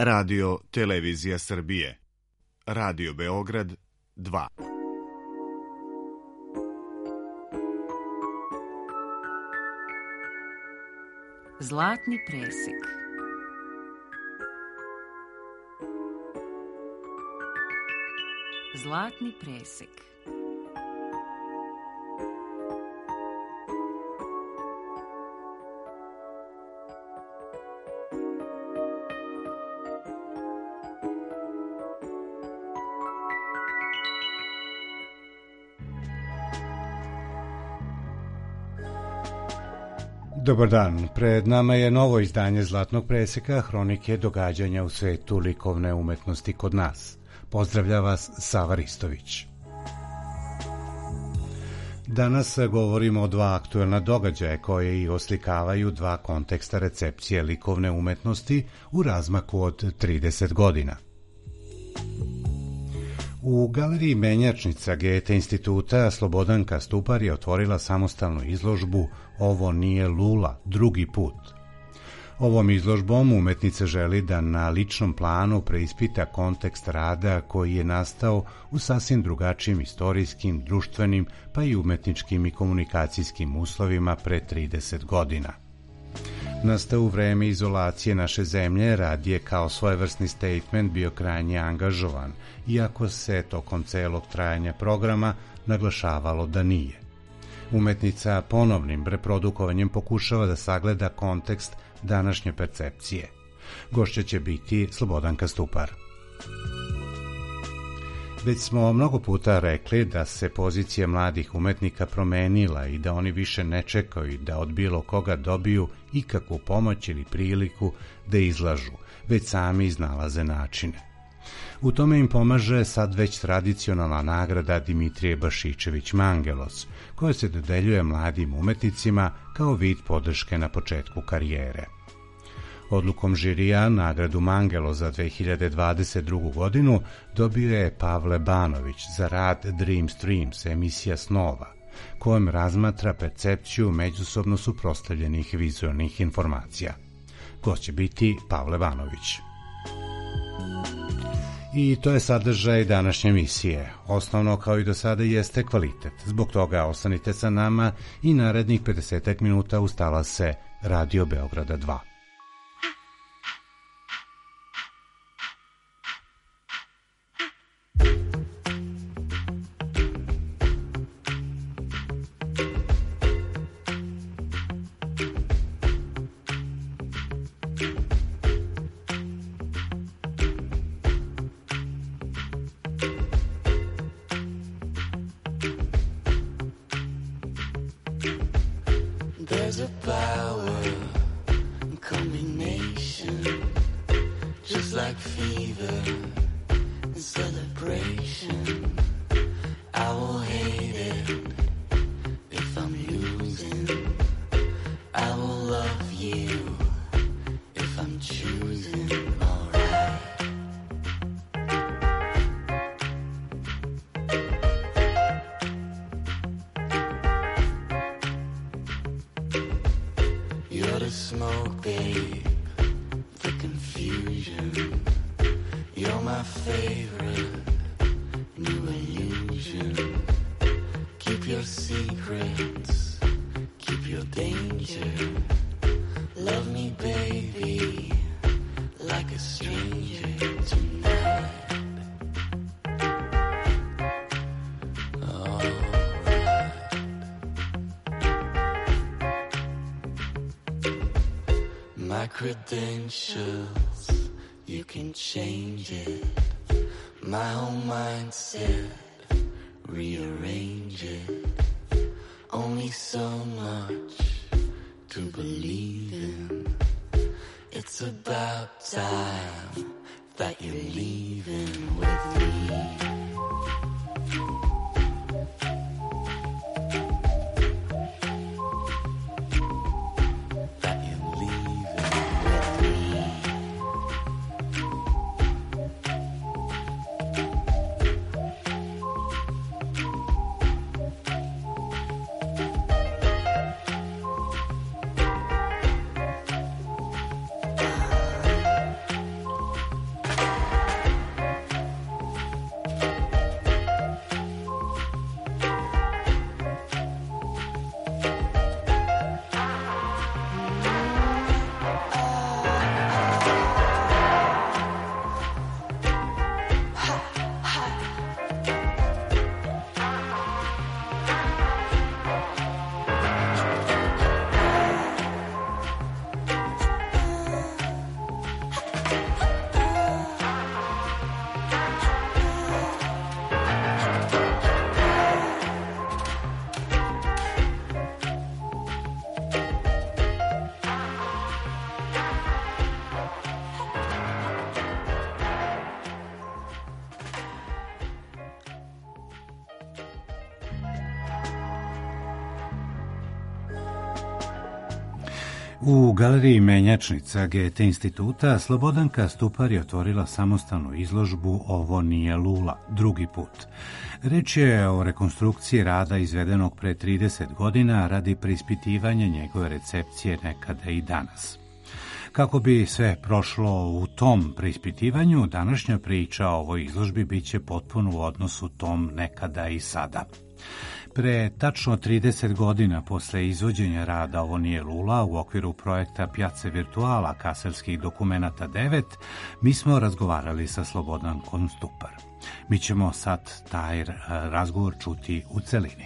Radio Televizija Srbije. Radio Beograd 2. Zlatni presek. Zlatni presek. Dobar dan, pred nama je novo izdanje Zlatnog preseka, hronike događanja u svetu likovne umetnosti kod nas. Pozdravlja vas Sava Ristović. Danas govorimo o dva aktuelna događaja koje i oslikavaju dva konteksta recepcije likovne umetnosti u razmaku od 30 godina. U galeriji Menjačnica Goethe instituta Slobodanka Stupar je otvorila samostalnu izložbu Ovo nije Lula, drugi put. Ovom izložbom umetnica želi da na ličnom planu preispita kontekst rada koji je nastao u sasvim drugačijim istorijskim, društvenim pa i umetničkim i komunikacijskim uslovima pre 30 godina. Nastao u vreme izolacije naše zemlje, rad je kao svojevrsni statement bio krajnje angažovan, iako se tokom celog trajanja programa naglašavalo da nije. Umetnica ponovnim reprodukovanjem pokušava da sagleda kontekst današnje percepcije. Gošća će biti Slobodanka Stupar. Već smo mnogo puta rekli da se pozicija mladih umetnika promenila i da oni više ne čekaju da od bilo koga dobiju ikakvu pomoć ili priliku da izlažu, već sami iznalaze načine. U tome im pomaže sad već tradicionalna nagrada Dimitrije Bašičević Mangelos, koja se dodeljuje mladim umetnicima kao vid podrške na početku karijere. Odlukom žirija nagradu Mangelo za 2022. godinu dobio je Pavle Banović za rad Dream Streams, emisija snova, kojom razmatra percepciju međusobno suprotstavljenih vizualnih informacija. Gost će biti Pavle Banović. I to je sadržaj današnje emisije. Osnovno, kao i do sada, jeste kvalitet. Zbog toga ostanite sa nama i narednih 50 minuta uz talase Radio Beograda 2. Credentials, you can change it. My whole mindset, rearrange it. Only so much to believe in. It's about time that you're leaving with me. U galeriji Menjačnica Goethe instituta Slobodanka Stupar je otvorila samostalnu izložbu Ovo nije lula, drugi put. Reč je o rekonstrukciji rada izvedenog pre 30 godina radi preispitivanja njegove recepcije nekada i danas. Kako bi sve prošlo u tom preispitivanju, današnja priča o ovoj izložbi biće potpuno u odnosu tom nekada i sada. Pre tačno 30 godina posle izvođenja rada Ovo nije lula u okviru projekta Piazze Virtuala kaselskih dokumenata 9, mi smo razgovarali sa Slobodankom Stupar. Mi ćemo sad taj razgovor čuti u celini.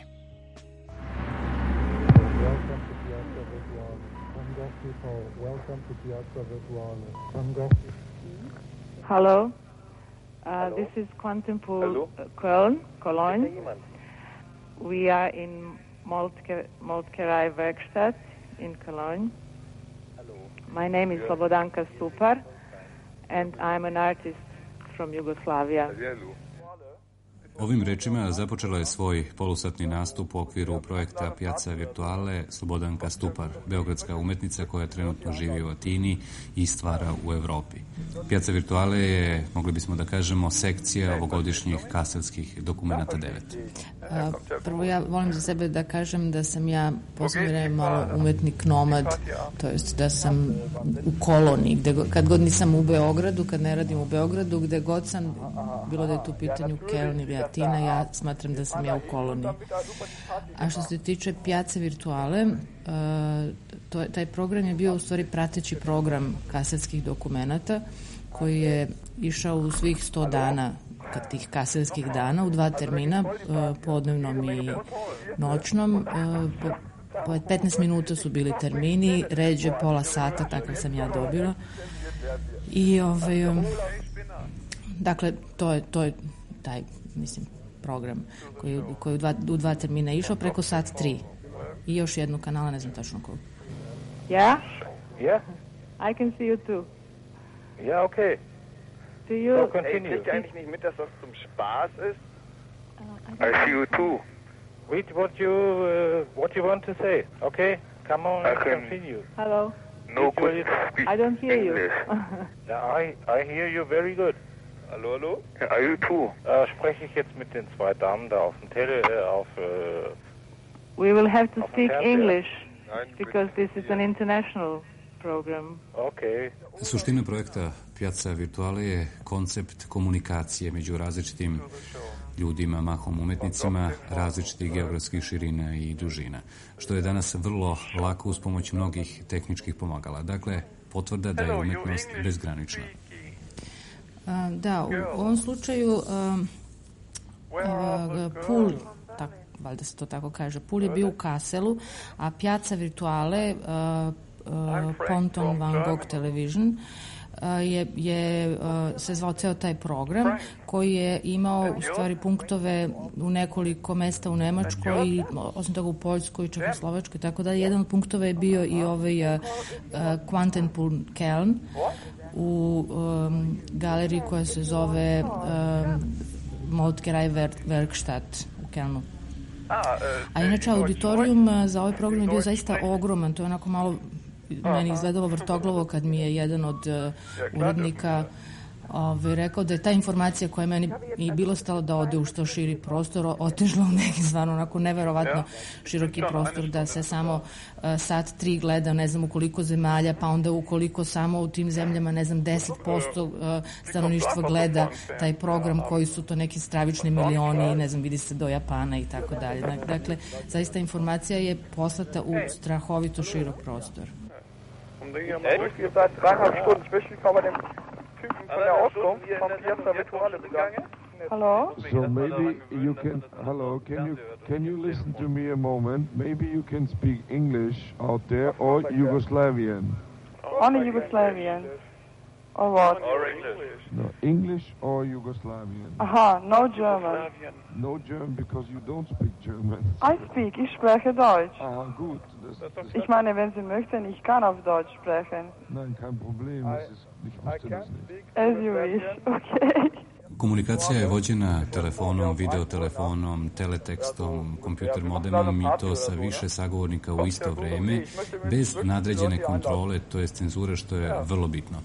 Hello, this is Quantum Pool Cologne. We are in Moltkerei Werkstatt in Cologne. My name is Slobodanka Stupar and I'm an artist from Yugoslavia. Ovim rečima započela je svoj polusatni nastup u okviru projekta Piazza Virtuale Slobodanka Stupar, beogradska umetnica koja trenutno živi u Atini i stvara u Evropi. Piazza Virtuale je, mogli bismo da kažemo, sekcija ovogodišnjih kaselskih dokumenata 9. Prvo ja volim za sebe da kažem da sam ja posebno vreme malo umetnik nomad, to jest da sam u koloniji, kad god nisam u Beogradu, kad ne radim u Beogradu, gde god sam, bilo da je tu pitanju Keln ili Atina, ja smatram da sam ja u koloniji. A što se tiče Piazze Virtuale, taj program je bio u stvari prateći program kasetskih dokumenata koji je išao u svih 100 dana tih kaselskih dana u 2 termina, podnevnom i noćnom. Po 15 minuta su bili termini, ređe pola sata, takav sam ja dobila. I dakle, to je taj, mislim, program koji u 2 termina išao preko sat 3. I još jednu kanala, ne znam tačno kogu. Yeah? Yeah? I can see you too. Ja, okay. Do you... So continue. Kriegt ihr eigentlich nicht mit, dass das zum Spaß ist? I see you too. Read what you want to say, okay? Come on and continue. Hello? No good speak I don't hear English. I hear you very good. Hallo, hallo? Are you too? Spreche ich jetzt mit den 2 Damen da auf dem We will have to speak English because this is an international program. Okay. Suština projekta Piazza Virtuale je koncept komunikacije među različitim ljudima, mahom umetnicima, različitih geografskih širina i dužina, što je danas vrlo lako uz pomoć mnogih tehničkih pomagala. Dakle, potvrda da je umetnost bezgranična. Da, u ovom slučaju Pool, valjda se to tako kaže, Pool je bio u Kasselu, a Piazza Virtuale, Ponton Van Gogh Television, se zvao ceo taj program koji je imao u stvari punktove u nekoliko mesta u Nemačkoj i osim toga u Poljskoj, Čehoslovačkoj, tako da jedan od punktova je bio i ovaj Quantenpool Keln u galeriji koja se zove Moltkerei Werkstatt u Kelnu. A inače auditorijum za ovaj program je bio zaista ogroman, to je onako malo meni izgledalo vrtoglavo kad mi je jedan od urednika rekao da je ta informacija koja je meni i bilo stalo da ode u što širi prostor, otišla u neki stvarno onako neverovatno široki prostor, da se samo sat 3 gleda, ne znam u koliko zemalja, pa onda ukoliko samo u tim zemljama, ne znam, 10% stanovništva gleda taj program, koji su to neki stravični milioni, ne znam, vidi se do Japana i tako dalje. Dakle, zaista informacija je poslata u strahovito širok prostor. Ihr seid 3,5 Stunden. Ich möchte mich mal bei dem Typen von der Auskunft vom Piazza Virtuale bedanken. Hello? So maybe you can, hello, can you listen to me a moment? Maybe you can speak English out there or Yugoslavian. Only Yugoslavian. Or what? Or English. No, English or Yugoslavian. Aha, no German. No German because you don't speak German. I speak, ich spreche Deutsch. Ah, gut. Ich meine, wenn Sie möchten, ich kann auf Deutsch sprechen. Nein, kein Problem. Ich wusste das nicht. As you wish, okay. Komunikacija je vođena telefonom, videotelefonom, teletekstom, kompjuter modemom i to sa više sagovornika u isto vreme, bez nadređene kontrole, to je cenzure, što je vrlo bitno.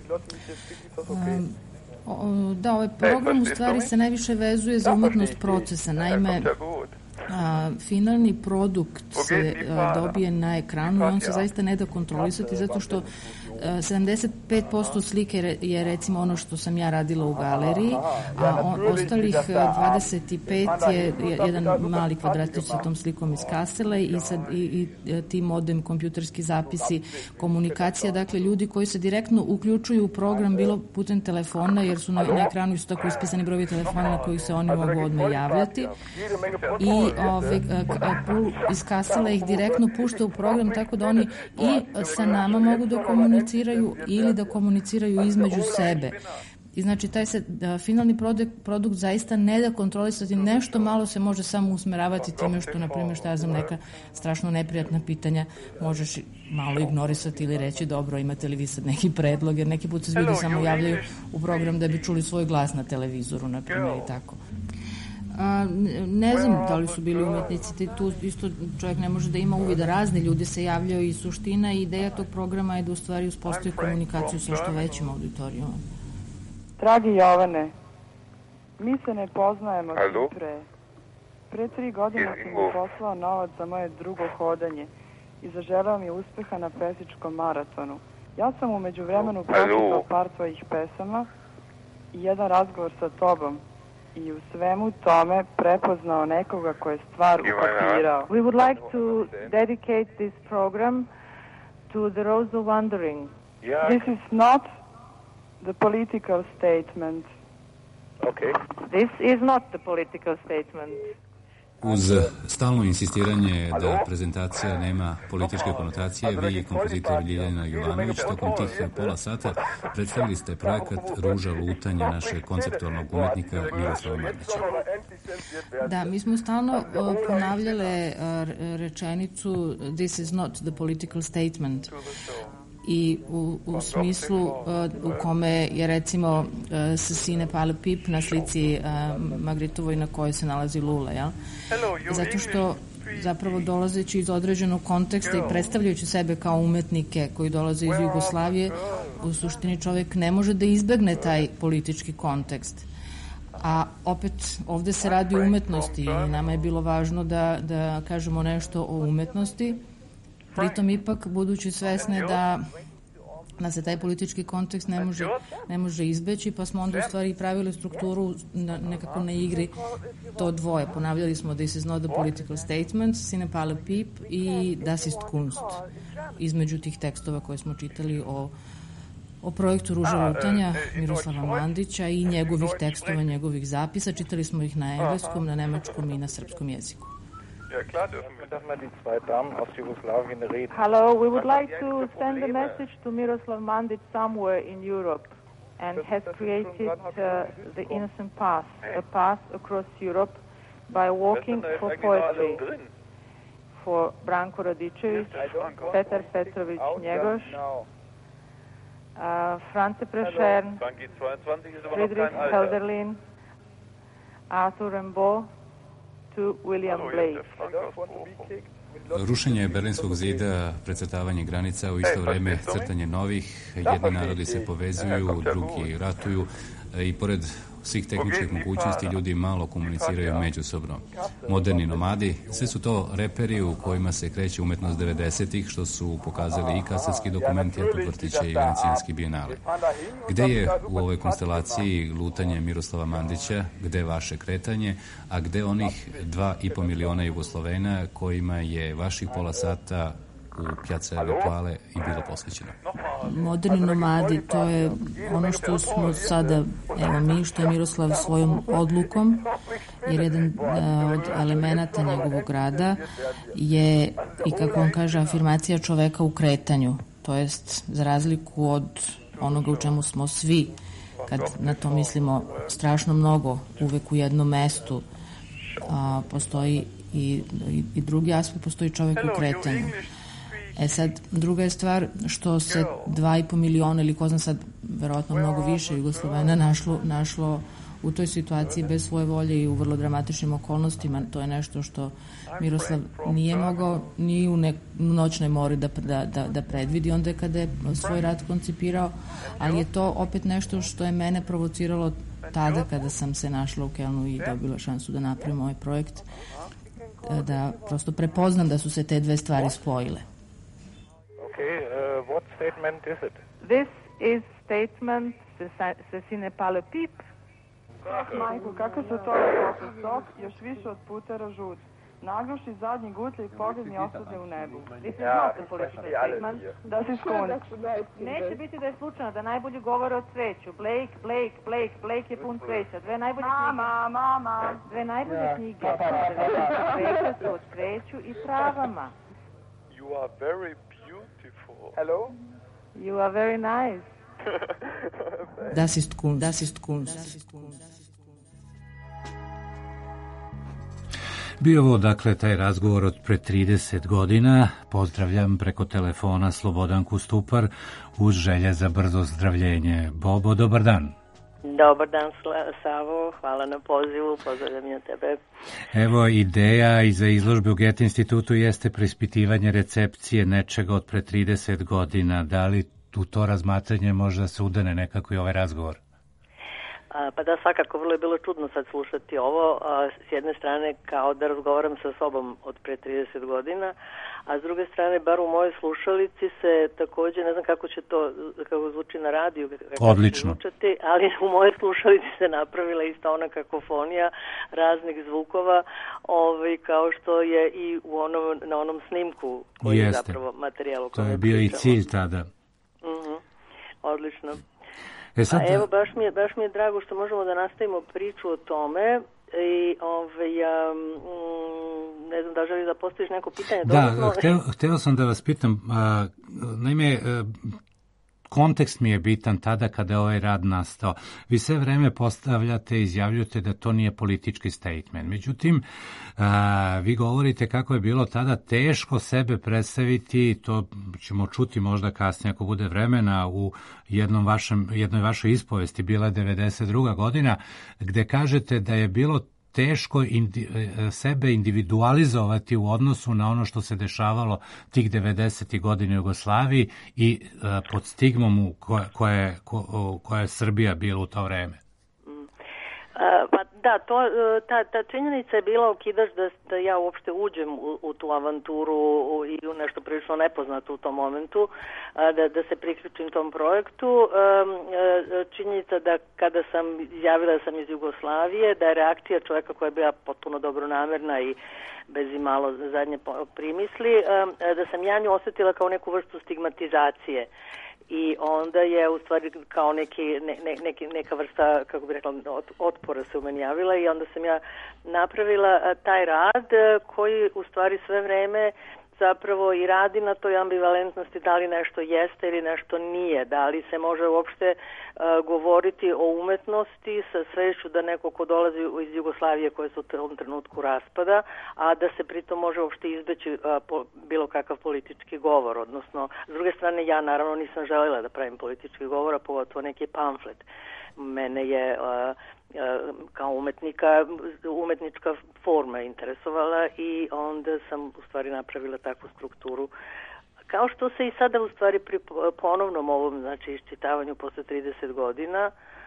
Da, ovaj program u stvari se najviše vezuje za umetnost procesa. Naime, finalni produkt se dobije na ekranu i on se zaista ne da kontrolisati zato što 75% slike je recimo ono što sam ja radila u galeriji, a ostalih 25 je jedan mali kvadratić sa tom slikom iz Kasele i ti modem, kompjuterski zapisi, komunikacija, dakle ljudi koji se direktno uključuju u program bilo putem telefona, jer su na ekranu isto tako ispisani brojevi telefona na kojih se oni mogu odmah javljati i iz Kasele ih direktno pušta u program tako da oni i sa nama mogu da komuniciraju ili da komuniciraju između sebe. I znači taj se finalni produkt zaista ne da kontrolisati, nešto malo se može samo usmeravati time što, na primjer, što ja znam, neka strašno neprijatna pitanja možeš malo ignorisati ili reći dobro, imate li vi sad neki predlog, jer neki put se ljudi samo javljaju u program da bi čuli svoj glas na televizoru, na primjer, i tako. Ne znam da li su bili umetnici, tu isto čovjek ne može da ima uvida, razni ljudi se javljaju i suština i ideja tog programa je da u stvari uspostavi komunikaciju sa što većim auditorijom. Dragi Jovane, mi se ne poznajemo pre 3 godine sam mi poslao novac za moje drugo hodanje i zaželeo mi uspeha na pesičkom maratonu. Ja sam u međuvremenu pročitao par tvojih pesama i jedan razgovor sa tobom i u svemu tome prepoznao nekoga ko je stvar ukapirao. We would like to dedicate this program to the Rose of Wandering. This is not the political statement. Okay. This is not the political statement. Uz stalno insistiranje da prezentacija nema političke konotacije, vi i kompozitor Ljiljana Jovanović tokom tih pola sata predstavili ste projekat Ruža lutanja našeg konceptualnog umetnika Miroslava Mandića. Da, mi smo stalno ponavljale rečenicu This is not the political statement. I u smislu u kome je recimo Sine Pale Pip na slici Magritovoj na kojoj se nalazi Lula, jel? Zato što zapravo dolazeći iz određenog konteksta i predstavljajući sebe kao umetnike koji dolaze iz Jugoslavije, u suštini čovjek ne može da izbegne taj politički kontekst. A opet ovde se radi o umetnosti i nama je bilo važno da kažemo nešto o umetnosti. Pritom ipak, budući svesne da se taj politički kontekst ne može izbeći, pa smo onda u stvari pravili strukturu nekako na igri to dvoje. Ponavljali smo This is not the political statement, Sine Pale Pip i Das ist Kunst. Između tih tekstova koje smo čitali o projektu Ruža lutanja Miroslava Mandića i njegovih tekstova, njegovih zapisa. Čitali smo ih na engleskom, na nemačkom i na srpskom jeziku. Hello, we would like to send a message to Miroslav Mandić somewhere in Europe and has created the Innocent Path, a path across Europe by walking for poetry. For Branko Radičević, Petar Petrović Njegoš, France Prešern, Friedrich Hölderlin, Arthur Rimbaud, to William Blake. Rušenje Berlinskog zida, precrtavanje granica, u isto vreme crtanje novih, jedni narodi se povezuju, drugi ratuju i pored svih tehničkih mogućnosti ljudi malo komuniciraju međusobno. Moderni nomadi, sve su to reperi u kojima se kreće umetnost 90-ih, što su pokazali i kasetski dokumenti, a potvrtiće i Venecijanski bijenale. Gde je u ovoj konstelaciji lutanje Miroslava Mandića, gde je vaše kretanje, a gde onih 2,5 miliona Jugoslovena kojima je vaših pola sata u Piazza Virtuale i bilo posvećeno? Moderni nomadi, to je ono što smo sada, evo mi, što je Miroslav svojom odlukom, jer jedan od elemenata njegovog rada je, i kako on kaže, afirmacija čoveka u kretanju, to jest za razliku od onoga u čemu smo svi, kad na to mislimo strašno mnogo, uvek u jednom mestu, postoji i drugi aspekt, postoji čovek u kretanju. Sad, druga je stvar što se 2,5 miliona ili ko znam sad, verovatno mnogo više Jugoslovena našlo u toj situaciji bez svoje volje i u vrlo dramatičnim okolnostima. To je nešto što Miroslav nije mogao ni u noćnoj mori da predvidi onda kada je svoj rad koncipirao, ali je to opet nešto što je mene provociralo tada kada sam se našla u Kelnu i dobila šansu da napravim ovaj projekt, da prosto prepoznam da su se te dve stvari spojile. Okay, what statement is it? This is statement ceci ne pale pip. Majko, kako se to poče sok, još više od putera žut. Nagluši zadnji gutlje i pogledni ostade u nebu. This is not a political statement. Das ist Kunst. Neće biti da je slučajno, da najbolji govore o cveću. Blake je pun cveća. Dve najbolje knjige cveća su o cveću i travama. You are very beautiful. Hello? You are very nice. Das ist Kunst. Bio ovo, dakle, taj razgovor od pre 30 godina. Pozdravljam preko telefona Slobodanku Stupar uz želje za brzo zdravljenje. Bobo, dobar dan. Dobar dan, Savo, hvala na pozivu, pozdravljam ja tebe. Evo, ideja iza izložbe u Goethe institutu jeste preispitivanje recepcije nečega od pre 30 godina. Da li u to razmatranje možda se udane nekako i ovaj razgovor? Pa da, svakako, vrlo je bilo čudno sad slušati ovo. S jedne strane kao da razgovaram sa sobom od pre 30 godina, a s druge strane, bar u mojoj slušalici se takođe, ne znam kako će to, kako zvuči na radiju, odlično, zvučati, ali u mojoj slušalici se napravila ista ona kakofonija raznih zvukova, kao što je i na onom snimku koji je zapravo materijal. To je bio i cilj tada. Odlično. Evo, baš mi je drago što možemo da nastavimo priču o tome i ne znam da želi da postaviš neko pitanje. Da, hteo sam da vas pitam, naime, kontekst mi je bitan tada kada je ovaj rad nastao. Vi sve vreme postavljate i izjavljujete da to nije politički statement. Međutim, vi govorite kako je bilo tada teško sebe predstaviti, to ćemo čuti možda kasnije ako bude vremena, u jednoj vašoj ispovesti, bila je 92. godina, gde kažete da je bilo teško sebe individualizovati u odnosu na ono što se dešavalo tih 90. godina u Jugoslaviji i pod stigmom koja je Srbija bila u to vreme. Da, ta činjenica je bila okidač da ja uopšte uđem u tu avanturu i u nešto prilično nepoznato u tom momentu, da se priključim tom projektu. Činjenica da kada sam izjavila da sam iz Jugoslavije, da je reakcija čovjeka koja je bila potpuno dobronamerna i bez imalo zadnje primisli, da sam ja nju osjetila kao neku vrstu stigmatizacije. I onda je u stvari kao neka vrsta, kako bih rekla, otpora se u meni javila i onda sam ja napravila taj rad koji u stvari sve vreme zapravo i radi na toj ambivalentnosti da li nešto jeste ili nešto nije, da li se može uopšte govoriti o umetnosti sa svešću da neko ko dolazi iz Jugoslavije koja se u tom trenutku raspada, a da se pritom može uopšte izbeći bilo kakav politički govor, odnosno s druge strane ja naravno nisam željela da pravim politički govor, a pogotovo neki pamflet. Mene je kao umetnička forma interesovala i onda sam u stvari napravila takvu strukturu. Kao što se i sada u stvari pri ponovnom ovom, znači, iščitavanju posle 30 godina,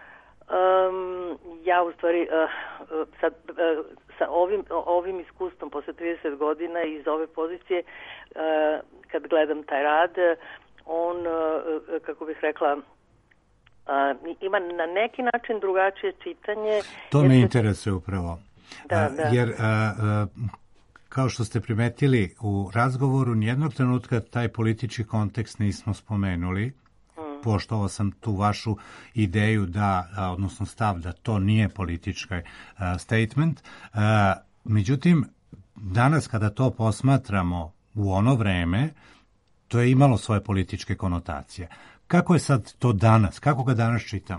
ja u stvari sad, sa ovim iskustvom posle 30 godina iz ove pozicije, kad gledam taj rad, on, kako bih rekla, ima na neki način drugačije čitanje. To me interesuje upravo. Jer kao što ste primetili u razgovoru, nijednog trenutka taj politički kontekst nismo spomenuli. Poštovao sam tu vašu ideju odnosno stav da to nije politički statement. Međutim, danas kada to posmatramo u ono vreme, to je imalo svoje političke konotacije. Kako je sad to danas? Kako ga danas čitamo?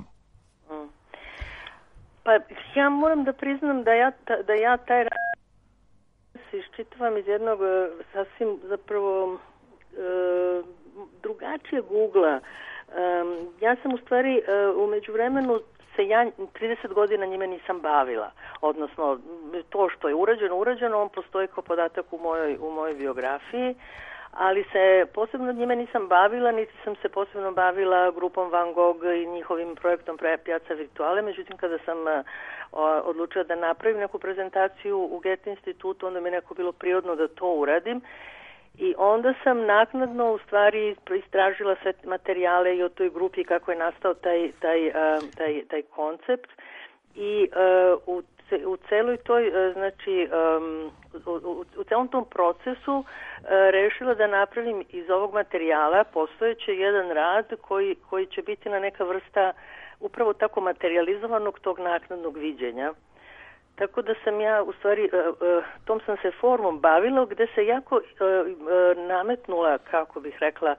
Pa ja moram da priznam da ja taj rad iščitavam iz jednog sasvim zapravo drugačijeg ugla. Ja sam u stvari u međuvremenu ja 30 godina njime nisam bavila, odnosno to što je urađeno, on postoji kao podatak u mojoj biografiji, ali se posebno njime nisam bavila, niti sam se posebno bavila grupom Van Gogh i njihovim projektom Piazza Virtuale. Međutim, kada sam odlučila da napravim neku prezentaciju u Goethe institutu, onda mi je neko bilo prirodno da to uradim. I onda sam naknadno u stvari istražila sve materijale i o toj grupi kako je nastao taj koncept i u celoj toj, znači u celom tom procesu rešila da napravim iz ovog materijala postojeće jedan rad koji će biti na neka vrsta upravo tako materializovanog tog naknadnog viđenja. Tako da sam ja u stvari tom sam se formom bavila gde se jako nametnula, kako bih rekla,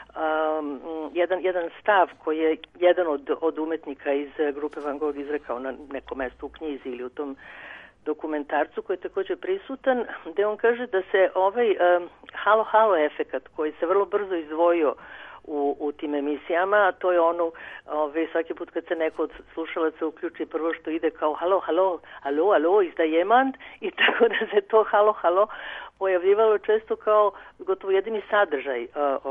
jedan stav koji je jedan od umetnika iz grupe Van Gogh izrekao na nekom mestu u knjizi ili u tom dokumentarcu koji je također prisutan, gde on kaže da se ovaj halo efekat koji se vrlo brzo izdvojio u tim emisijama, a to je ono svaki put kad se neko od slušalaca uključi, prvo što ide kao halo, is da jemand, i tako da se to halo pojavljivalo često kao gotovo jedini sadržaj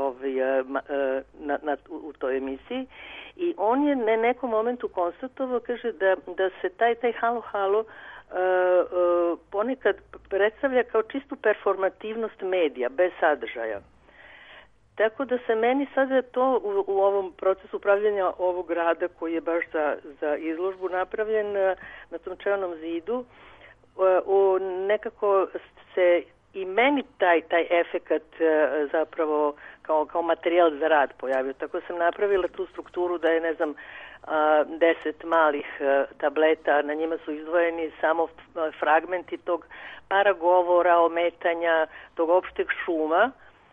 u toj emisiji. I on je na nekom momentu konstatovao, kaže da se taj halo ponekad predstavlja kao čistu performativnost medija, bez sadržaja. Tako da se meni sada to u ovom procesu upravljanja ovog rada koji je baš za izložbu napravljen na tom čelnom zidu, nekako se i meni taj efekat zapravo kao materijal za rad pojavio. Tako sam napravila tu strukturu da je, 10 malih tableta, na njima su izdvojeni samo fragmenti tog paragovora, ometanja, tog opšteg šuma.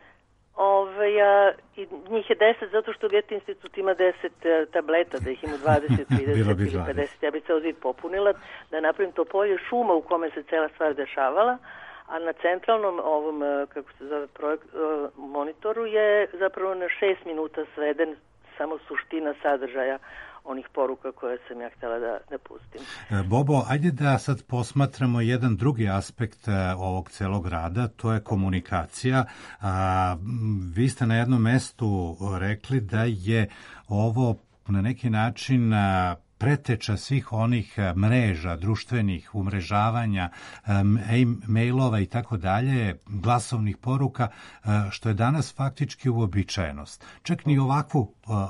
I njih je 10 zato što Goethe institut ima 10 tableta, da ih ima 20, 30 ili 50. Ja bi ceo zid popunila da napravim to polje šuma u kome se cela stvar dešavala, a na centralnom ovom, kako se zove, monitoru je zapravo na 6 minuta sveden samo suština sadržaja onih poruka koje sam ja htjela da pustim. Bobo, ajde da sad posmatramo jedan drugi aspekt ovog celog rada, to je komunikacija. Vi ste na jednom mestu rekli da je ovo na neki način preteča svih onih mreža, društvenih umrežavanja, mailova i tako dalje, glasovnih poruka, što je danas faktički uobičajenost. Čak ni ovakvu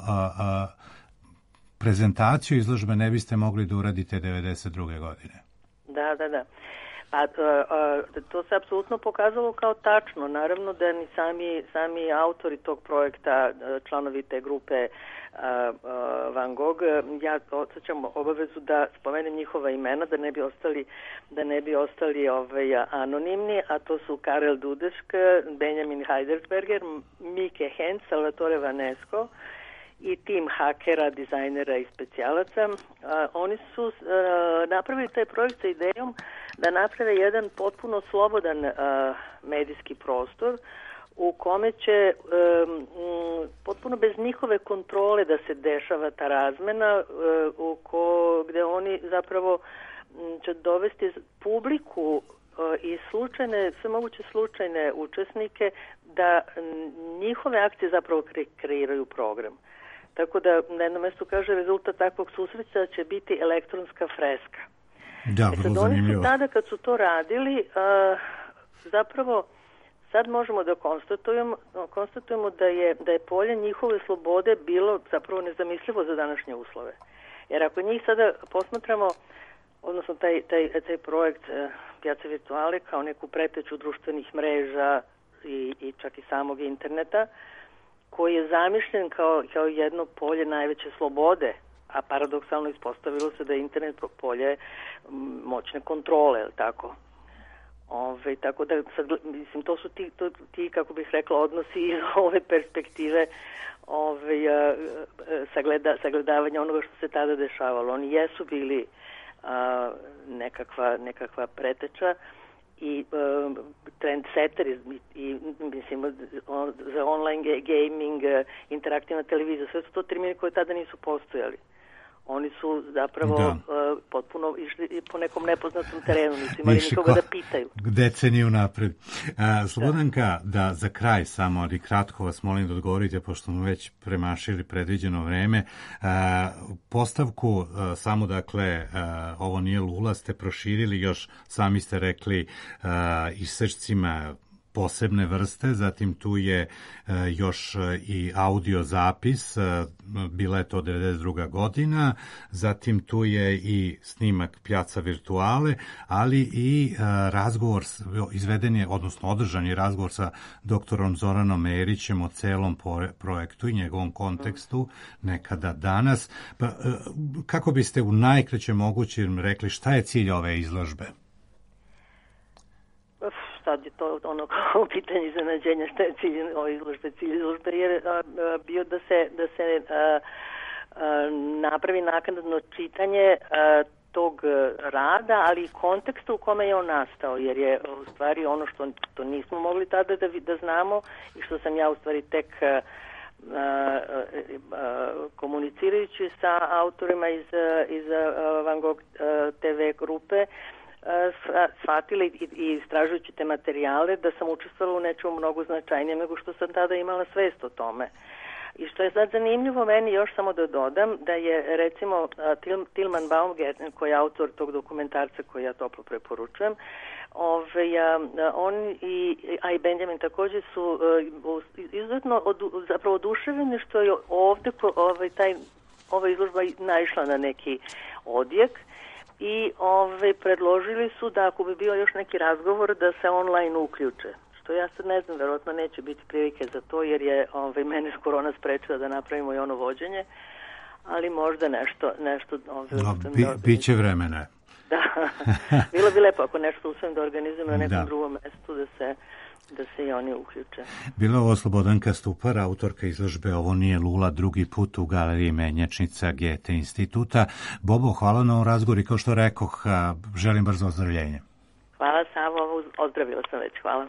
prezentaciju izložbe ne biste mogli da uradite 92. godine. Da. A to se apsolutno pokazalo kao tačno. Naravno da ni sami autori tog projekta, članovi te grupe Van Gogh, ja osjećam obavezu da spomenem njihova imena, da ne bi ostali anonimni, a to su Karel Dudešk, Benjamin Heidelberger, Mike Hens, Salvatore Vanesco i tim hakera, dizajnera i specijalaca. Oni su napravili taj projekt sa idejom da naprave jedan potpuno slobodan medijski prostor u kome će potpuno bez njihove kontrole da se dešava ta razmena, gde oni zapravo će dovesti publiku i sve moguće slučajne učesnike da njihove akcije zapravo kreiraju program. Tako da na jednom mjestu kaže rezultat takvog susreta će biti elektronska freska. Da, vrlo zanimljivo. Oni su tada kad su to radili, zapravo sad možemo da konstatujemo da je polje njihove slobode bilo zapravo nezamislivo za današnje uslove. Jer ako njih sada posmatramo, odnosno taj projekt Piazza Virtuale kao neku preteću društvenih mreža i čak i samog interneta, koji je zamišljen kao jedno polje najveće slobode, a paradoksalno ispostavilo se da je internet polje moćne kontrole, je li tako? Tako da, sad, mislim, to su ti, kako bih rekla, odnosi iz ove perspektive sagledavanja onoga što se tada dešavalo. Oni jesu bili nekakva preteča i trendsetter i mislim za online gaming, interaktivna televizija, sve su to termini koje tada nisu postojali. Oni su zapravo potpuno išli po nekom nepoznatom terenu, nisu imali nikoga da pitaju. Deceniju napred. Slobodanka, da za kraj samo, ali kratko vas molim da odgovorite, pošto smo već premašili predviđeno vreme. Postavku samo, dakle, ovo nije lula, ste proširili još, sami ste rekli, isečcima posebne vrste, zatim tu je još i audio zapis, bila je to 92. godina, zatim tu je i snimak Piazza Virtuale, ali i razgovor, izveden je, odnosno održan je razgovor sa doktorom Zoranom Merićem o celom projektu i njegovom kontekstu nekada danas. Kako biste u najkraćem mogućem rekli šta je cilj ove izložbe? Sad je to ono kao pitanje iznenađenja, šta je cilj ove izložbe. Cilj izložbe je bio da se napravi naknadno čitanje tog rada, ali i konteksta u kome je on nastao, jer je u stvari ono što nismo mogli tada da znamo i što sam ja u stvari tek komunicirajući sa autorima iz Van Gogh TV grupe shvatili i istražujući te materijale da sam učestvovala u nečemu mnogo značajnijem nego što sam tada imala svest o tome. I što je sad zanimljivo meni, još samo da dodam, da je recimo Tilman Baumgarten, koji je autor tog dokumentarca koji ja toplo preporučujem, on i Benjamin također su izuzetno zapravo oduševljeni što je ovdje ova izložba naišla na neki odjek. I predložili su da ako bi bio još neki razgovor da se online uključe. Što ja sad ne znam, verovatno neće biti prilike za to jer je mene korona sprečila da napravimo i ono vođenje, ali možda nešto biće vremena. Da, bilo bi lepo ako nešto uspijem da organizujem na nekom drugom mestu da se i oni uključe. Bila ovo Slobodanka Stupar, autorka izložbe Ovo nije lula, drugi put u galeriji Menjačnica Goethe instituta. Bobo, hvala na ovom razgovoru i kao što rekoh, želim brzo ozdravljenje. Hvala, Savo, ozdravila sam već, hvala.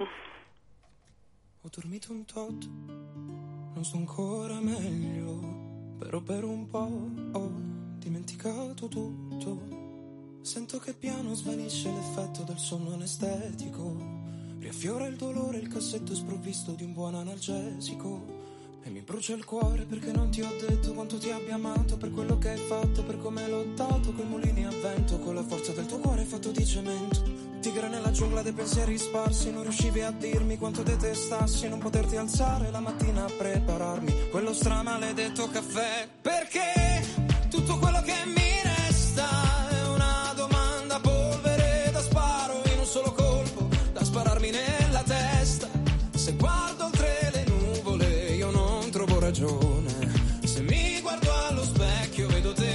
Ho dormito un tot, non sto ancora meglio, però per un po' ho dimenticato tutto. Sento che piano svanisce l'effetto del sonno anestetico. Riaffiora il dolore, il cassetto sprovvisto di un buon analgesico. E mi brucia il cuore perché non ti ho detto quanto ti abbia amato, per quello che hai fatto, per come hai lottato coi mulini a vento, con la forza del tuo cuore fatto di cemento. Tigre nella giungla dei pensieri sparsi, non riuscivi a dirmi quanto detestassi non poterti alzare la mattina a prepararmi quello stramaledetto caffè. Perché tutto quello che mi resta è una domanda, polvere da sparo in un solo colpo, da spararmi nella testa. Se guardo oltre le nuvole io non trovo ragione, se mi guardo allo specchio vedo te.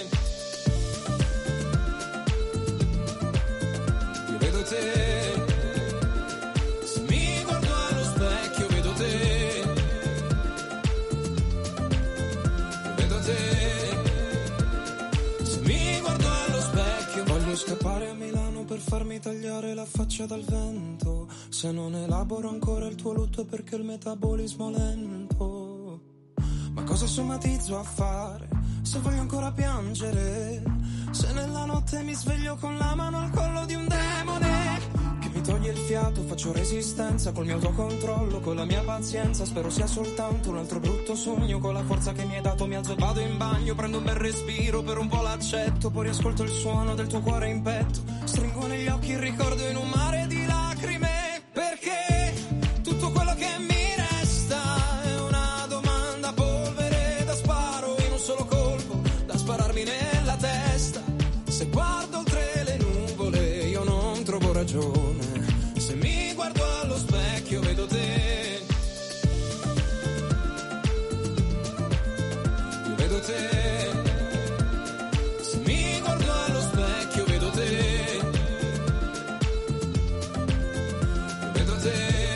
Io vedo te. Se mi guardo allo specchio vedo te. Io vedo te. Se mi guardo allo specchio voglio scappare a Milano per farmi tagliare la faccia dal vento. Se non elaboro ancora il tuo lutto perché il metabolismo è lento. Ma cosa somatizzo a fare se voglio ancora piangere? Se nella notte mi sveglio con la mano al collo di un demone che mi toglie il fiato, faccio resistenza col mio autocontrollo, con la mia pazienza. Spero sia soltanto un altro brutto sogno. Con la forza che mi hai dato mi alzo e vado in bagno, prendo un bel respiro, per un po' l'accetto, poi riascolto il suono del tuo cuore in petto. Stringo negli occhi il ricordo in un mare di lacrime. Perché tutto quello che mi resta è una domanda, polvere da sparo in un solo colpo, da spararmi nella testa. Se guardo oltre le nuvole io non trovo ragione, se mi guardo allo specchio vedo te. Io vedo te. Se mi guardo allo specchio vedo te.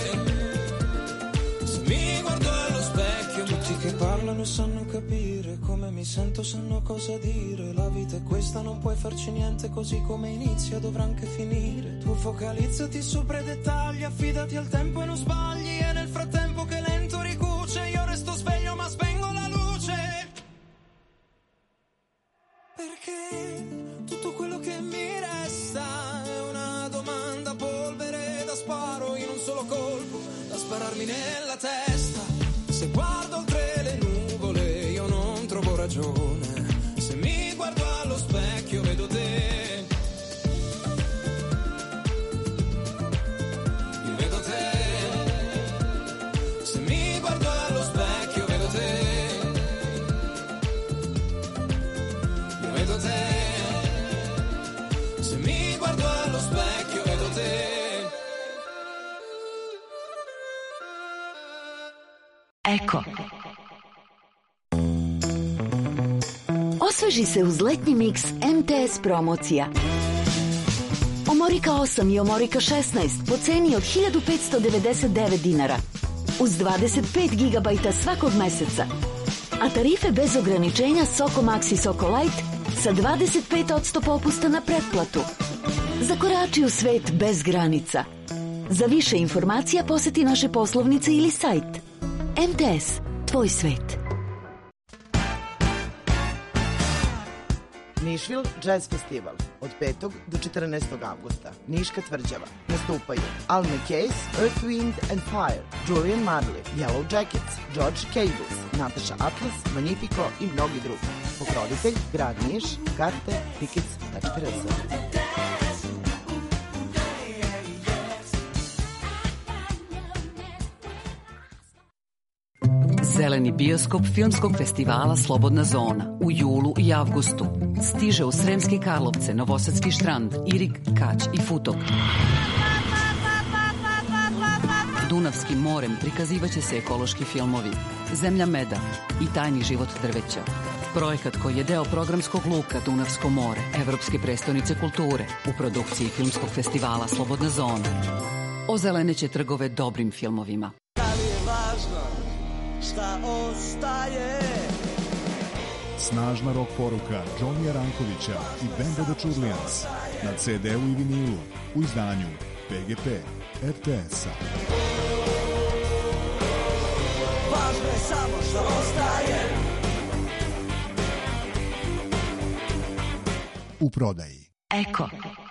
Parlano e sanno capire come mi sento se no cosa dire. La vita è questa, non puoi farci niente, così come inizia dovrà anche finire. Tu focalizzati sopra i dettagli, affidati al tempo e non sbagli. E nel frattempo che lento ricuce, io resto sveglio ma spengo la luce. Perché tutto quello che mi resta è una domanda, polvere da sparo in un solo colpo, da spararmi nella testa. Se guardo oltre le nuvole io non trovo ragione, se mi guardo allo specchio vedo te. Io vedo te. Se mi guardo allo specchio vedo te. Io vedo te. Se mi guardo allo specchio vedo te. Eko. Osveži se uz letnji miks MTS promocija. Omorika 8 i Omorika 16 po ceni od 1599 dinara. Uz 25 GB svakog meseca. A tarife bez ograničenja Soko Max i Soko Light sa 25% popusta na pretplatu. Zakorači u svet bez granica. Za više informacija poseti naše poslovnice ili sajt. MTS, tvoj svet. Nišvil Jazz Festival od 5. do 14. avgusta. Niška tvrđava. Nastupaju Al McCase, Earth, Wind and Fire, Julian Marley, Yellow Jackets, George Cables, Natasha Atlas, Magnifico i mnogi drugi. Pokrovitelj Grad Niš, karte tickets.rs. Zeleni bioskop Filmskog festivala Slobodna zona u julu i avgustu stiže u Sremske Karlovce, Novosadski Štrand, Irig, Kać i Futog. Dunavskim morem prikazivaće se ekološki filmovi Zemlja meda i Tajni život drveća. Projekat koji je deo programskog luka Dunavsko more, Evropske prestonice kulture u produkciji Filmskog festivala Slobodna zona. Ozeleneće trgove dobrim filmovima. Da li je važno šta ostaje? Snažna rock poruka Johnnyja Rankovića i benda The Čurlijans na CD-u i vinilu u izdanju PGP RTS-a. Važno je samo što ostaje. U prodaji. Eko.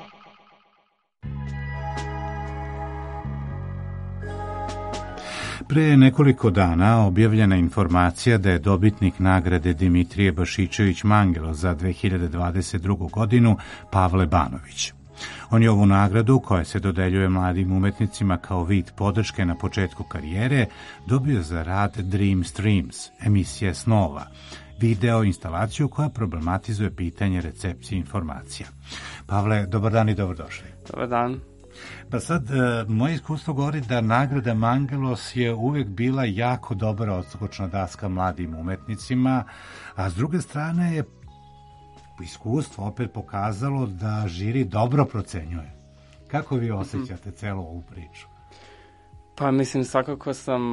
Pre nekoliko dana objavljena informacija da je dobitnik nagrade Dimitrije Bašičević Mangelo za 2022. godinu Pavle Banović. On je ovu nagradu, koja se dodeljuje mladim umetnicima kao vid podrške na početku karijere, dobio za rad Dream Streams, emisije snova, video instalaciju koja problematizuje pitanje recepcije informacija. Pavle, dobar dan i dobrodošli. Dobar dan. Pa sad, moje iskustvo govori da nagrada Mangelos je uvijek bila jako dobra odskočna daska mladim umetnicima, a s druge strane je iskustvo opet pokazalo da žiri dobro procenjuje. Kako vi osjećate celu ovu priču? Pa mislim, svakako sam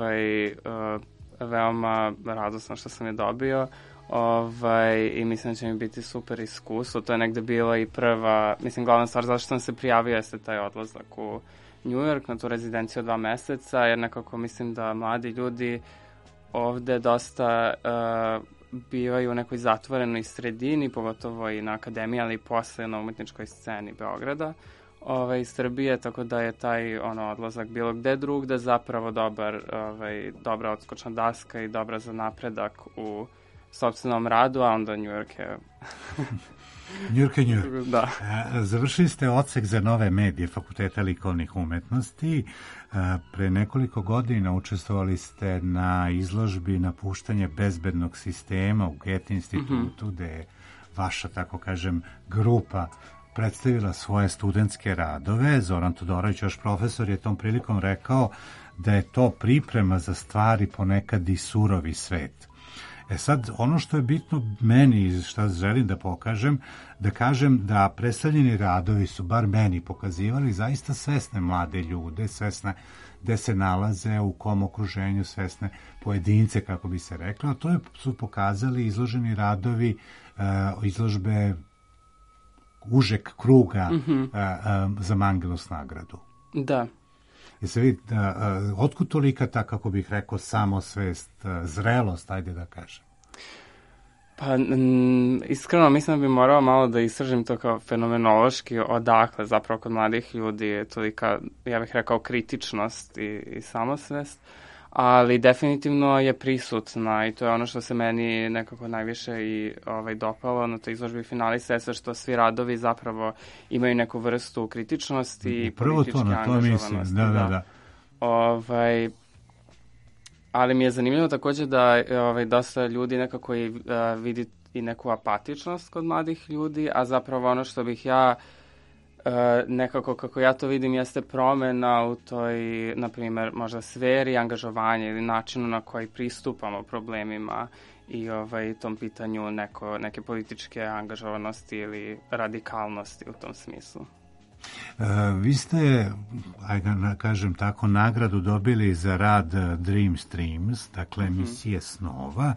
veoma radosan što sam je dobio. I mislim da će mi biti super iskustvo. To je negde bila i prva, glavna stvar zašto sam se prijavio jeste taj odlazak u New York na tu rezidenciju 2 meseca, jer nekako mislim da mladi ljudi ovde dosta bivaju u nekoj zatvorenoj sredini, pogotovo i na akademiji, ali i posle na umetničkoj sceni Beograda iz Srbije, tako da je taj odlazak bilo gde drugde zapravo dobra odskočna daska i dobra za napredak u sopstvenom radu, a onda New York je... New York je New York. Da. Završili ste odsek za nove medije Fakulteta likovnih umetnosti. Pre nekoliko godina učestvovali ste na izložbi Napuštanje bezbednog sistema u Goethe institutu, gde je vaša, tako kažem, grupa predstavila svoje studentske radove. Zoran Todorović, vaš profesor, je tom prilikom rekao da je to priprema za stvari ponekad i surovi svet. Sad, ono što je bitno meni, šta želim da pokažem, da kažem da predstavljeni radovi su, bar meni, pokazivali zaista svesne mlade ljude, svesne gde se nalaze, u kom okruženju, svesne pojedince, kako bi se reklo, a to su pokazali izloženi radovi, izložbe užeg kruga za Mangelos nagradu. Da. I se vidi, otkud tolika ta, kako bih rekao, samosvest, zrelost, ajde da kažem? Pa, iskreno, mislim da bi morao malo da istražim to kao fenomenološki, odakle zapravo kod mladih ljudi je tolika, ja bih rekao, kritičnost i samosvest, ali definitivno je prisutna i to je ono što se meni nekako najviše i dopalo na toj izložbi finalista, što svi radovi zapravo imaju neku vrstu kritičnosti i političke angažovanosti. Da. Ali mi je zanimljivo također da dosta ljudi nekako vidi i neku apatičnost kod mladih ljudi, a zapravo ono što bih ja nekako, kako ja to vidim, jeste promena u toj, na primjer, možda sferi angažovanja ili načinu na koji pristupamo problemima i tom pitanju neke političke angažovanosti ili radikalnosti u tom smislu. Vi ste, kažem tako, nagradu dobili za rad Dream Streams, dakle emisije snova.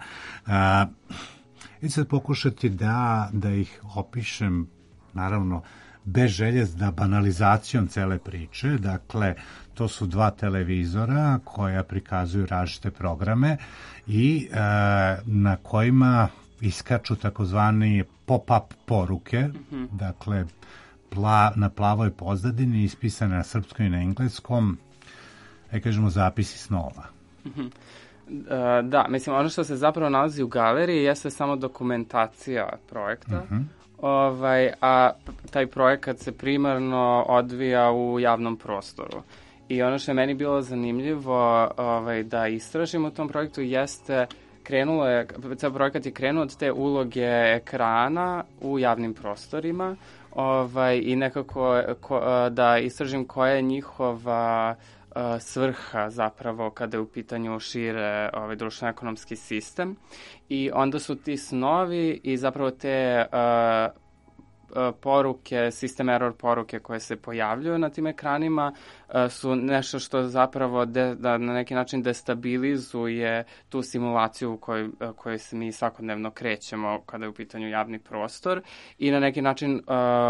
I sad pokušati da ih opišem, naravno, bez želje da banalizacijom cele priče. Dakle, to su 2 televizora koja prikazuju različite programe i na kojima iskaču takozvani pop-up poruke, dakle, na plavoj pozadini, ispisane na srpskom i na engleskom, kažemo, zapisi snova. Da, mislim, ono što se zapravo nalazi u galeriji jeste samo dokumentacija projekta, a taj projekat se primarno odvija u javnom prostoru. I ono što je meni bilo zanimljivo da istražim u tom projektu jeste ceo projekat je krenuo od te uloge ekrana u javnim prostorima i nekako da istražim koja je njihova svrha zapravo kada je u pitanju šire društveno-ekonomski sistem. I onda su ti snovi i zapravo te poruke, system error poruke koje se pojavljuju na tim ekranima su nešto što zapravo da na neki način destabilizuje tu simulaciju u kojoj se mi svakodnevno krećemo kada je u pitanju javni prostor i na neki način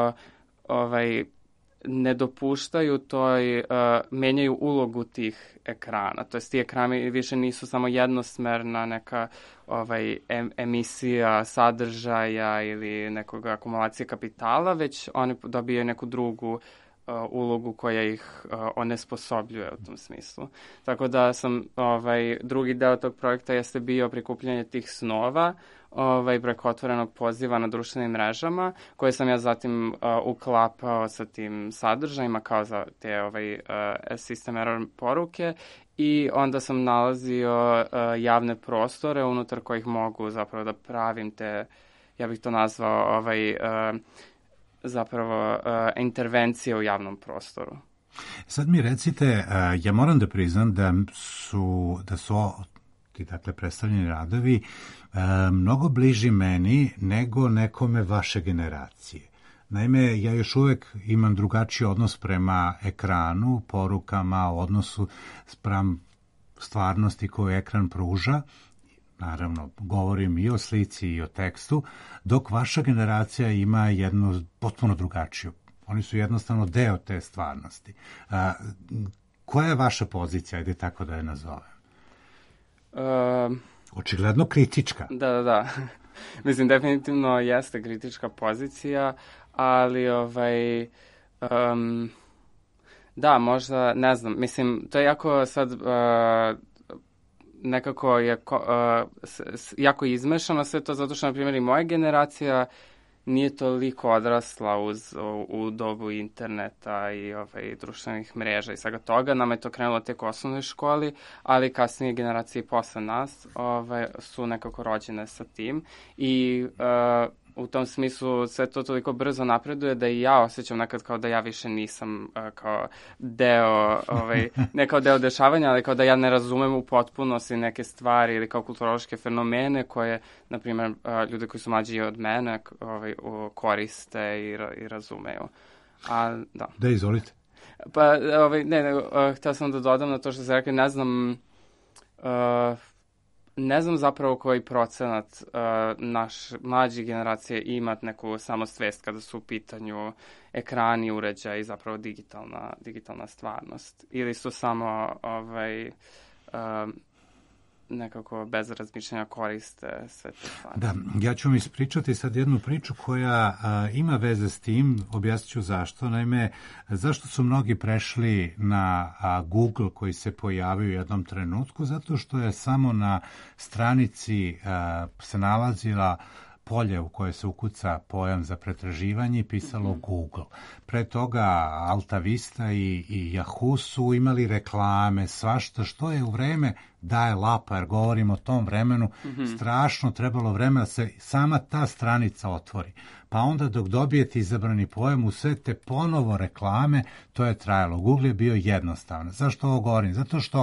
ne dopuštaju menjaju ulogu tih ekrana. To jest ti ekrani više nisu samo jednosmerna neka emisija sadržaja ili nekog akumulacije kapitala, već oni dobijaju neku drugu ulogu koja ih onesposobljuje u tom smislu. Tako da sam drugi deo tog projekta jeste bio prikupljanje tih snova preko otvorenog poziva na društvenim mrežama, koje sam ja zatim uklapao sa tim sadržajima kao za te system error poruke i onda sam nalazio javne prostore unutar kojih mogu zapravo da pravim te, ja bih to nazvao zapravo intervencije u javnom prostoru. Sad mi recite, ja moram da priznam da su ti dakle predstavljeni radovi mnogo bliži meni nego nekome vaše generacije. Naime, ja još uvek imam drugačiji odnos prema ekranu, porukama, odnosu spram stvarnosti koju ekran pruža. Naravno, govorim i o slici i o tekstu, dok vaša generacija ima jednu potpuno drugačiju. Oni su jednostavno deo te stvarnosti. Koja je vaša pozicija, ajde tako da je nazovem? Očigledno kritička. Da. Mislim, definitivno jeste kritička pozicija, ali da, možda, ne znam, mislim, to je jako sad nekako je jako izmešano sve to, zato što, na primjer, i moja generacija nije toliko odrasla u dobu interneta i društvenih mreža i svega toga. Nama je to krenulo tek u osnovnoj školi, ali kasnije generacije posle nas su nekako rođene sa tim. I u tom smislu sve to toliko brzo napreduje da i ja osjećam nekad kao da ja više nisam kao deo, ne kao deo dešavanja, ali kao da ja ne razumem u potpunosti neke stvari ili kao kulturološke fenomene koje, na primjer, ljudi koji su mlađi od mene koriste i razumeju. Da, izvolite. Pa, htio sam da dodam na to što se rekli, ne znam zapravo koji procenat naš mlađi generacije ima neku samosvest kada su u pitanju ekrani, uređaji i zapravo digitalna stvarnost. Ili su samo nekako bez razmišljanja koriste sve te stvari. Da, ja ću vam ispričati sad jednu priču koja ima veze s tim, objasnit ću zašto. Naime, zašto su mnogi prešli na Google koji se pojavio u jednom trenutku? Zato što je samo na stranici se nalazila polje u koje se ukuca pojam za pretraživanje i pisalo Google. Pre toga Alta Vista i Yahoo su imali reklame, svašta, što je u vreme daje lapa, jer govorimo o tom vremenu, strašno trebalo vremena da se sama ta stranica otvori. Pa onda dok dobijete izabrani pojam u sve te ponovo reklame, to je trajalo. Google je bio jednostavno. Zašto ovo govorim? Zato što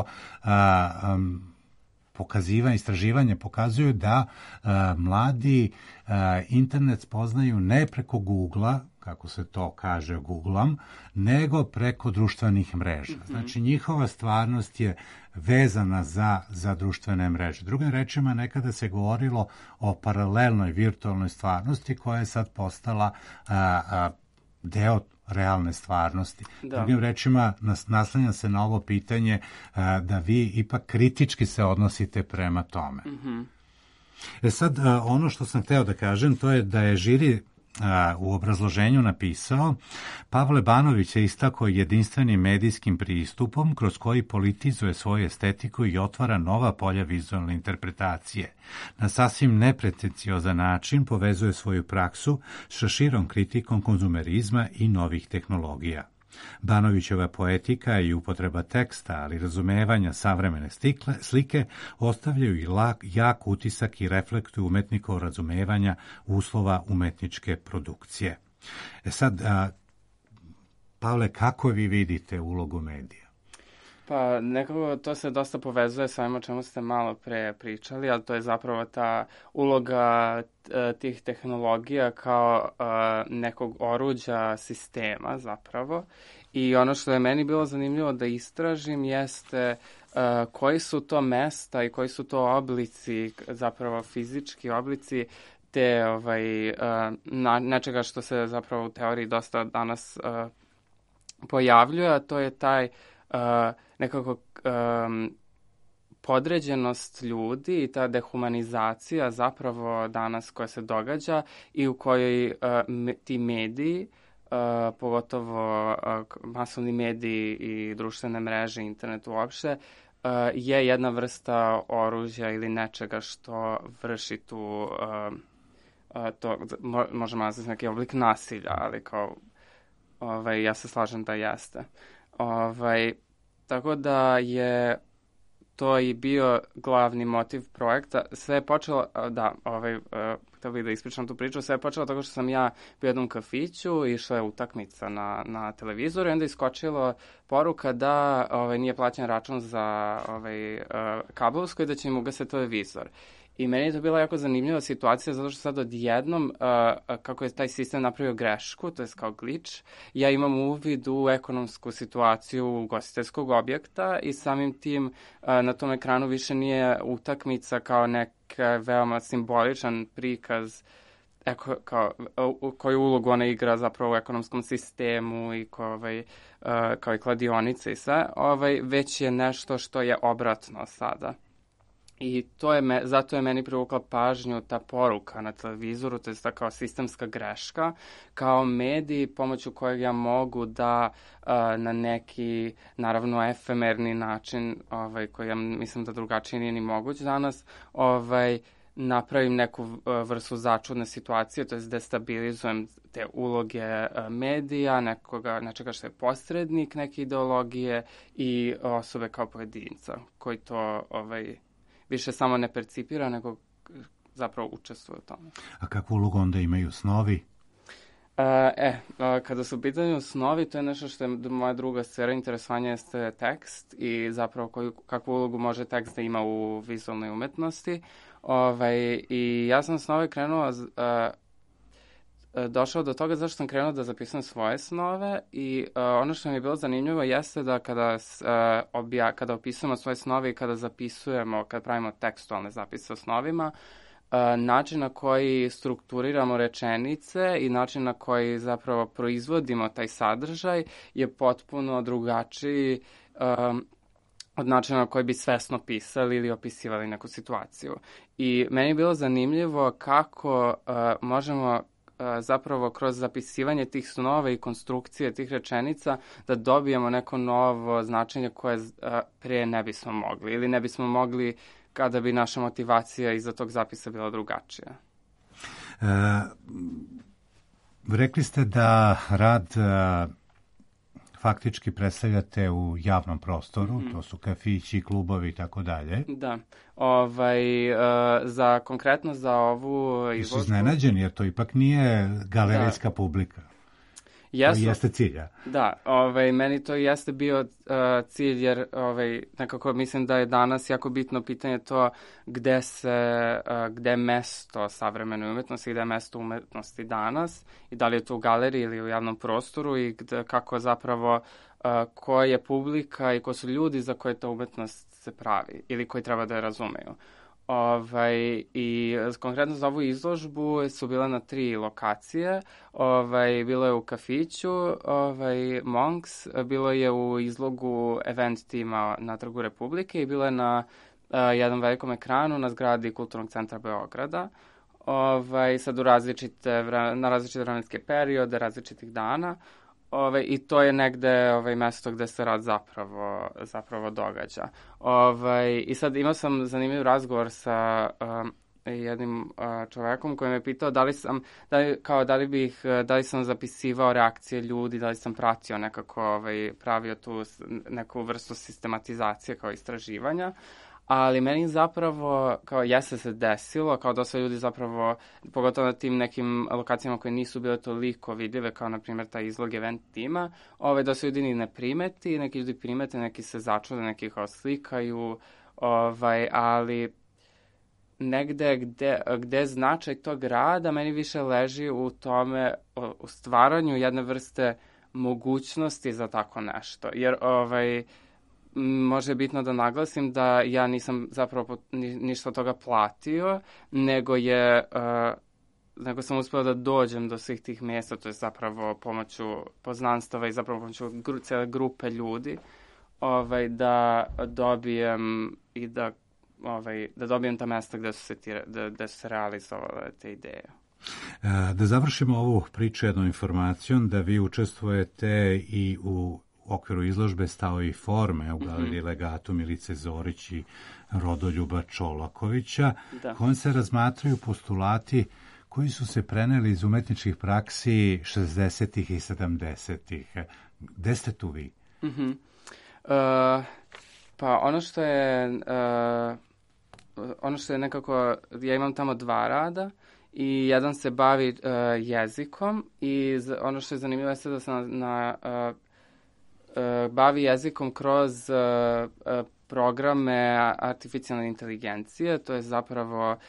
istraživanje pokazuju da mladi internet spoznaju ne preko Googlea, kako se to kaže Googlam, nego preko društvenih mreža. Znači, njihova stvarnost je vezana za društvene mreže. Drugim rečima, nekada se govorilo o paralelnoj virtualnoj stvarnosti koja je sad postala deo realne stvarnosti. Drugim rečima, naslanja se na ovo pitanje da vi ipak kritički se odnosite prema tome. Sad, ono što sam hteo da kažem, to je da je žiri u obrazloženju napisao: Pavle Banović je istakao jedinstvenim medijskim pristupom kroz koji politizuje svoju estetiku i otvara nova polja vizualne interpretacije. Na sasvim nepretenciozan način povezuje svoju praksu sa širom kritikom konzumerizma i novih tehnologija. Banovićeva poetika i upotreba teksta, ali razumevanja savremene slike ostavljaju jak utisak i reflektuju umetnikovo razumevanja uslova umetničke produkcije. Sad, Pavle, kako vi vidite ulogu medija? Pa nekako to se dosta povezuje sa ovim o čemu ste malo pre pričali, ali to je zapravo ta uloga tih tehnologija kao nekog oruđa sistema zapravo. I ono što je meni bilo zanimljivo da istražim jeste koji su to mesta i koji su to oblici, zapravo fizički oblici te nečega što se zapravo u teoriji dosta danas pojavljuje, a to je taj nekako podređenost ljudi i ta dehumanizacija zapravo danas koja se događa i u kojoj ti mediji, pogotovo masovni mediji i društvene mreže, internet uopšte, je jedna vrsta oružja ili nečega što vrši tu, to možemo nazvati neki oblik nasilja, ali kao ja se slažem da jeste. Tako da je to i bio glavni motiv projekta. Sve je počelo, htio bih da ispričam tu priču, sve je počelo tako što sam ja bio u jednom kafiću, išla je utakmica na televizoru i onda iskočilo poruka da nije plaćen račun za kablovsko i da će im ugasiti televizor. I meni je to bila jako zanimljiva situacija zato što sad odjednom, kako je taj sistem napravio grešku, to je kao glitch, ja imam uvid u ekonomsku situaciju ugostiteljskog objekta i samim tim na tom ekranu više nije utakmica kao neka veoma simboličan prikaz koju ulogu ona igra zapravo u ekonomskom sistemu i kao i kladionice i sve, već je nešto što je obratno sada. I zato je meni privukla pažnju ta poruka na televizoru, to je ta kao sistemska greška, kao medij pomoću kojeg ja mogu da na neki, naravno, efemerni način, koji ja mislim da drugačije nije ni moguć danas, napravim neku vrstu začudne situacije, to je destabilizujem te uloge medija, nečega što je posrednik neke ideologije i osobe kao pojedinca, koji to više samo ne percipira, nego zapravo učestvuju u tome. A kakvu ulogu onda imaju snovi? Kada su u pitanju snovi, to je nešto što je moja druga sfera interesovanja, jeste tekst i zapravo kakvu ulogu može tekst da ima u vizualnoj umetnosti. I ja sam snove krenuo, došao do toga zašto sam krenuo da zapisujem svoje snove i ono što mi je bilo zanimljivo jeste da kada opisujemo svoje snove i kada zapisujemo, kada pravimo tekstualne zapise o snovima, način na koji strukturiramo rečenice i način na koji zapravo proizvodimo taj sadržaj je potpuno drugačiji od načina na koji bi svesno pisali ili opisivali neku situaciju. I meni je bilo zanimljivo kako možemo zapravo kroz zapisivanje tih snova i konstrukcije tih rečenica da dobijemo neko novo značenje koje prije ne bismo mogli ili ne bismo mogli kada bi naša motivacija iza tog zapisa bila drugačija. Rekli ste da rad faktički predstavljate u javnom prostoru, to su kafići, klubovi i tako dalje. Da. Konkretno za ovu izložbu... Su iznenađeni, jer to ipak nije galerijska publika. Jesu. To jeste cilj, ja? Da, meni to jeste bio cilj, jer nekako mislim da je danas jako bitno pitanje to gde je mesto savremenoj umetnosti, gde je mesto umetnosti danas i da li je to u galeriji ili u javnom prostoru i kako zapravo koja je publika i ko su ljudi za koje ta umetnost se pravi ili koji treba da je razumeju. I konkretno za ovu izložbu su bile na 3 lokacije. Bilo je u kafiću Monks, bilo je u izlogu event tima na Trgu Republike i bilo je na jednom velikom ekranu na zgradi Kulturnog centra Beograda. Sad na različite vremenske periode, različitih dana. I to je negde mesto gde se rad zapravo događa. I sad imao sam zanimljiv razgovor sa jednim čovekom koji me pitao da li sam zapisivao reakcije ljudi, da li sam pratio nekako, pravio tu neku vrstu sistematizacije kao istraživanja. Ali meni zapravo, kao jeste se desilo, kao dosta ljudi zapravo, pogotovo na tim nekim lokacijama koje nisu bile toliko vidljive, kao na primjer taj izlog event tima, da se ljudi ni ne primeti, neki ljudi primete, neki se začude, neki kao slikaju, ali negde gde značaj tog rada meni više leži u tome, u stvaranju jedne vrste mogućnosti za tako nešto, jer može bitno da naglasim da ja nisam zapravo ništa od toga platio, nego sam uspeo da dođem do svih tih mjesta, to je zapravo pomoću poznanstava i zapravo pomoću cijele grupe ljudi, da dobijem i da dobijem ta mesta gde su se realizovale te ideje. Da završimo ovu priču jednom informacijom, da vi učestvujete i u okviru izložbe Stavovi forme u galeriji Legatu Milice Zorić i Rodoljuba Čolakovića, kojom se razmatraju postulati koji su se preneli iz umetničkih praksi 60-ih i 70-ih. Gde ste tu vi? Pa ono što je nekako, ja imam tamo 2 rada i jedan se bavi jezikom i ono što je zanimljivo je da sam bavi jezikom kroz programe artificijalne inteligencije, to je zapravo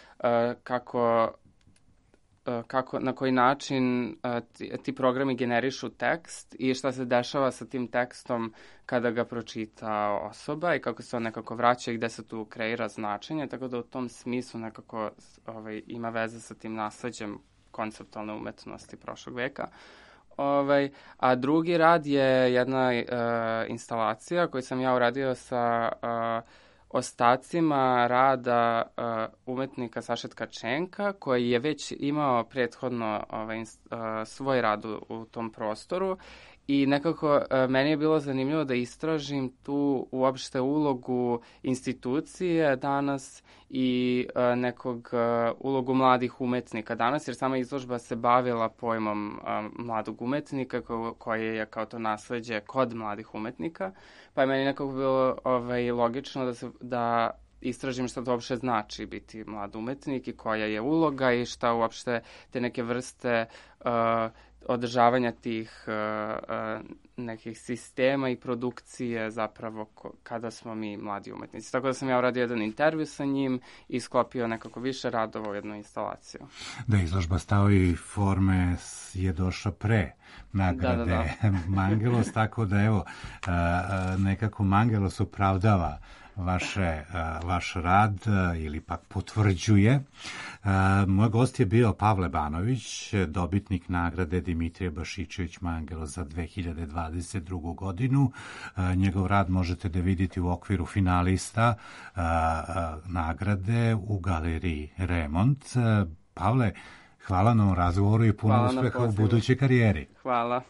na koji način ti programi generišu tekst i šta se dešava sa tim tekstom kada ga pročita osoba i kako se on nekako vraća i gde se tu kreira značenje, tako da u tom smislu nekako ima veze sa tim nasleđem konceptualne umetnosti prošlog veka. A drugi rad je jedna instalacija koju sam ja uradio sa ostacima rada umetnika Saše Tkačenka, koji je već imao prethodno svoj rad u tom prostoru i nekako meni je bilo zanimljivo da istražim tu uopšte ulogu institucije danas i nekog ulogu mladih umetnika danas, jer sama izložba se bavila pojmom mladog umetnika koje je kao to nasleđe kod mladih umetnika, pa je meni nekako bilo logično da istražim šta to uopšte znači biti mlad umetnik i koja je uloga i šta uopšte te neke vrste održavanja tih nekih sistema i produkcije zapravo kada smo mi mladi umetnici. Tako da sam ja uradio jedan intervju sa njim i sklopio nekako više radova u jednu instalaciju. Da, izložba Stao i forme je došla pre nagrade Mangelos, tako da evo, nekako Mangelos opravdava vaš rad ili pak potvrđuje. Moj gost je bio Pavle Banović, dobitnik nagrade Dimitrije Bašićević Mangelos za 2022. godinu. Njegov rad možete da vidite u okviru finalista nagrade u galeriji Remont. Pavle, hvala na razgovoru i puno uspeha u budućoj karijeri. Hvala.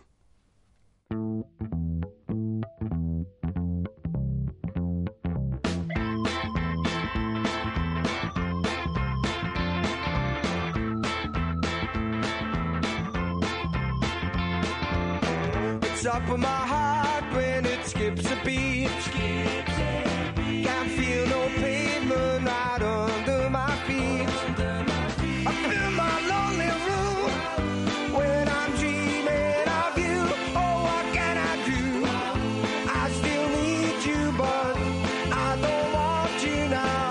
Up in my heart when it skips a beat. Can't feel no pavement right under my feet. Up in my lonely room when I'm dreaming of you. Oh, what can I do? I still need you, but I don't want you now.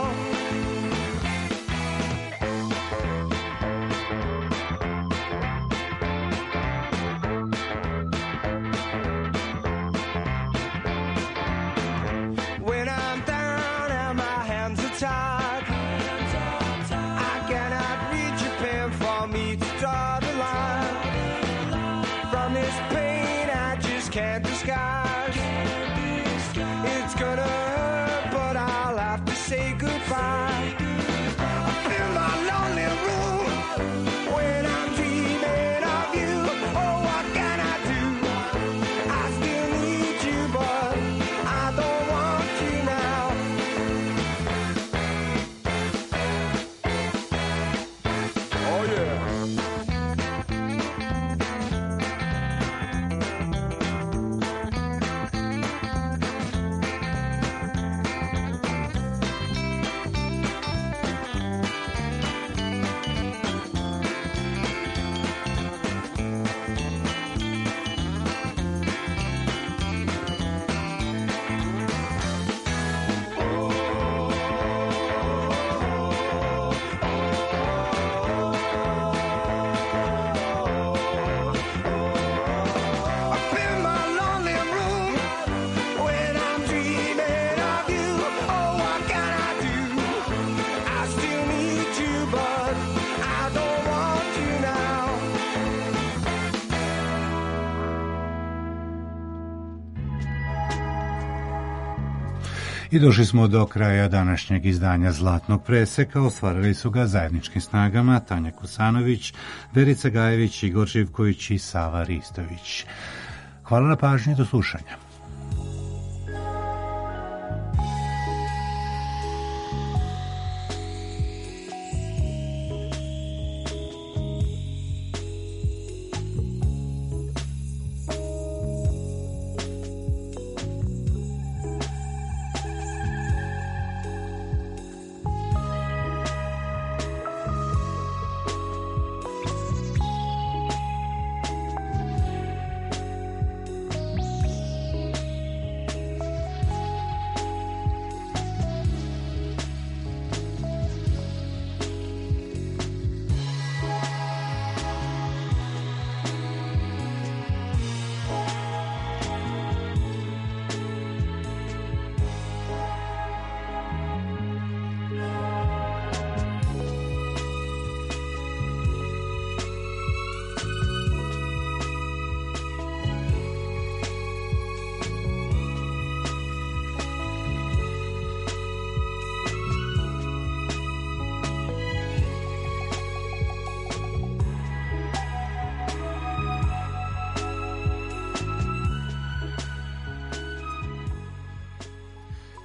Can't disguise. It's gonna hurt, but I'll have to say goodbye. Up in my lonely room when I'm dreaming of you. Oh, what can I do? I still need you, but I don't want you now. Oh yeah. I došli smo do kraja današnjeg izdanja Zlatnog preseka. Ostvarili su ga zajedničkim snagama Tanja Kusanović, Verica Gajević, Igor Živković i Sava Ristović. Hvala na pažnji, do slušanja.